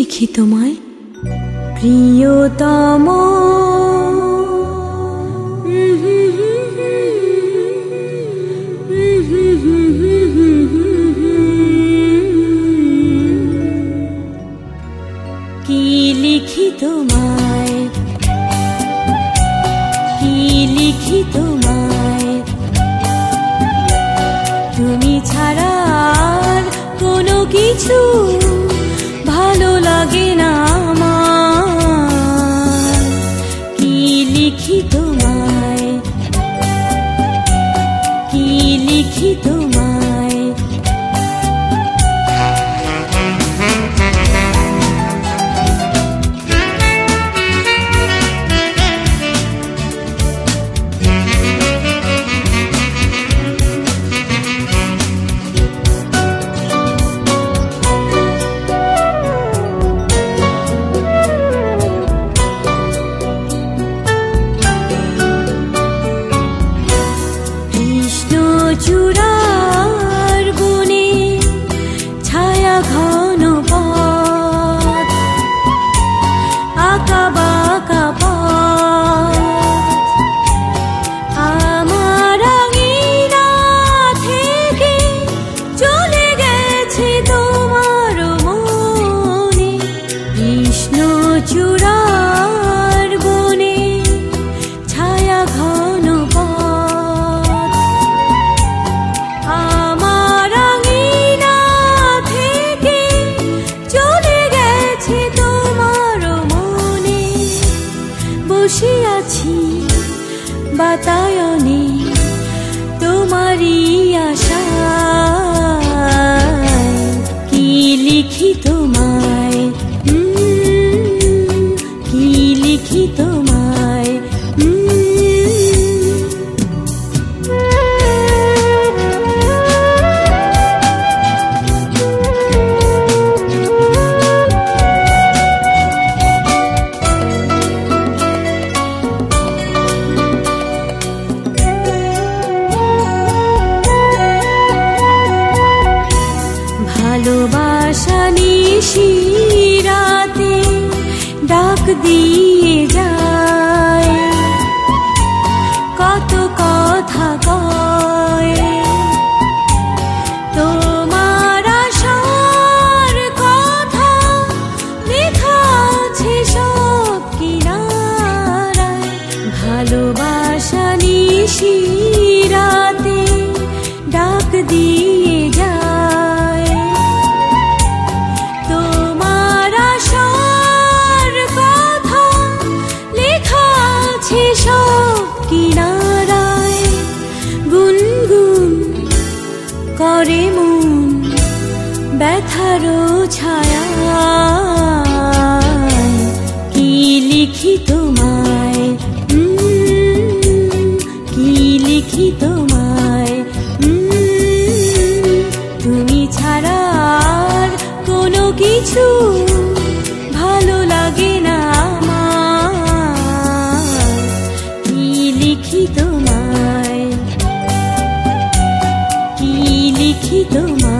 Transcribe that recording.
লিখি তোমায় প্রিয়তম, কি লিখি তোমায়, কি লিখি তোমায়, তুমি ছাড়া আর কোনো কিছু ভালো লাগে না আমার। কি লিখি তোমায়, কি লিখি তোমায়, চূড়ার বনে ছায়া ঘন পথ, আঁকা বাঁকা পথ, আমার আঙিনা থেকে চলে গেছে তোমার মনে। কৃষ্ণ চূড়ার বনে ছায়া ঘন পথ, আমার আঙিনা থেকে চলে গেছে তোমার মনে। বসে আছি বাতায়নে তোমারই আশায়, কি লিখি তোমায়, কি লিখি তোমায়, ভালোবাসা নিশিরাতে ডাক দিয়ে যায়, কত কথা কয়, তোমার আশার কথা লেখা আছে সব কিনারায়। ভালোবাসা নিশিরাতে ডাক দিয়ে যায়, তোমার আশার কথা লেখা আছে সব কিনারায়। গুনগুন করে মন ব্যথারও ছায়ায়, কি লিখি তোমায়, কি লিখি তোমায়, তুমি ছাড়া আর কোনো কিছু ভালো লাগে না আমার। কি লিখি তোমায়, কি লিখি তোমায়।